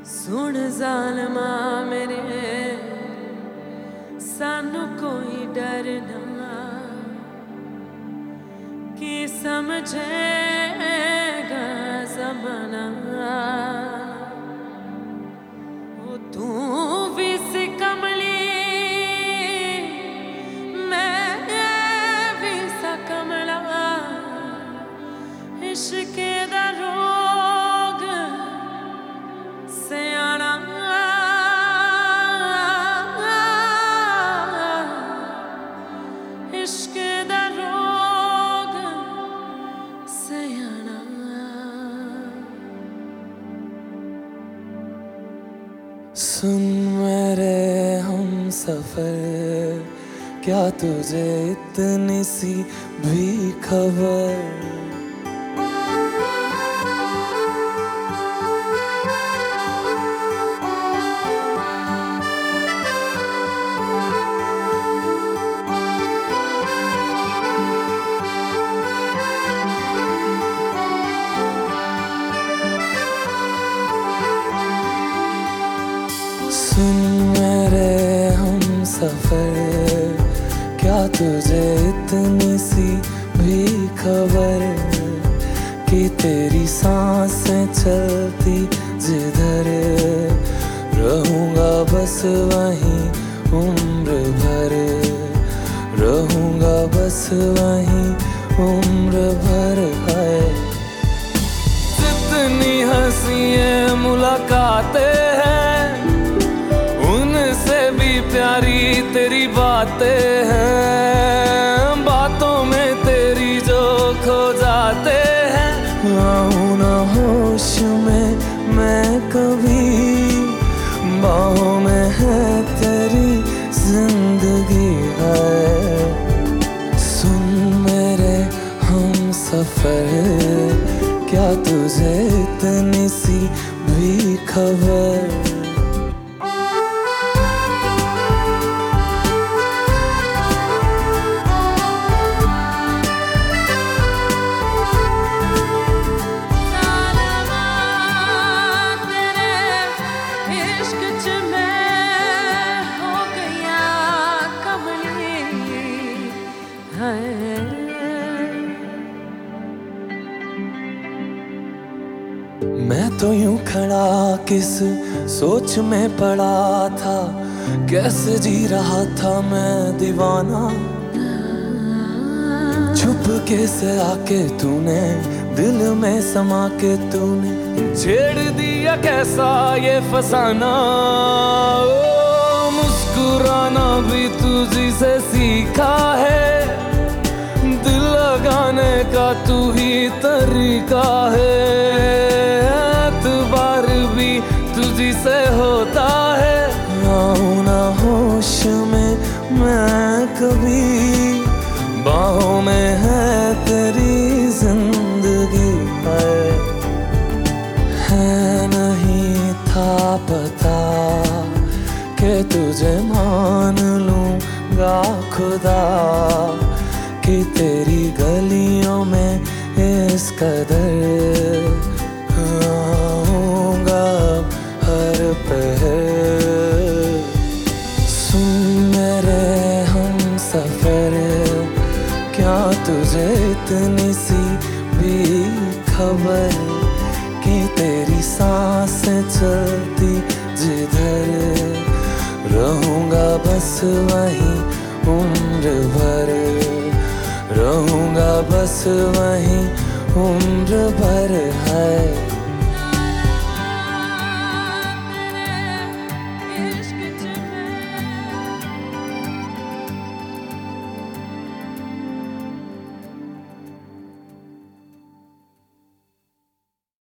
सुन ज़ालिमा मेरे सानू कोई डर ना कि समझेगा ज़माना। ओ तू भी सी कमली मैं भी सा कमला, इश्क दा रोग सयाना इश्क दा रोग सयाना। सुन मेरे हम सफर, क्या तुझे इतनी सी भी खबर? सुन मेरे हम सफर, क्या तुझे इतनी सी भी खबर कि तेरी सांसें चलती जिधर, रहूंगा बस वहीं उम्र भर, रहूंगा बस वहीं उम्र भर। है जितनी हंसियां मुलाकातें हैं, उनसे भी प्यारी तेरी बातें हैं, बातों में तेरी जो खो जाते हैं। आऊं ना होश में मैं कभी, बाहों में है तेरी जिंदगी है। सुन मेरे हम सफर, क्या तुझे इतनी सी भी खबर? मैं तो यूं खड़ा किस सोच में पड़ा था, कैसे जी रहा था मैं दीवाना। छुप के से आके तूने दिल में समा के तूने छेड़ दिया कैसा ये फसाना। ओ मुस्कुराना भी तुझी से सीखा है, दिल लगाने का तू ही तरीका है। एतबार भी तुझी से होता है, आऊं ना होश में मैं कभी, बाहों में है तेरी जिंदगी है नहीं था पता कि तुझे मान लूंगा खुदा, कि तेरी गलियों में इस कदर आऊंगा हर पहर। सुन मेरे हम सफर, क्या तुझे इतनी सी भी खबर कि तेरी सांसें चलती जिधर, रहूंगा बस वहीं उम्र भर, रहूंगा बस वहीं उम्र भर।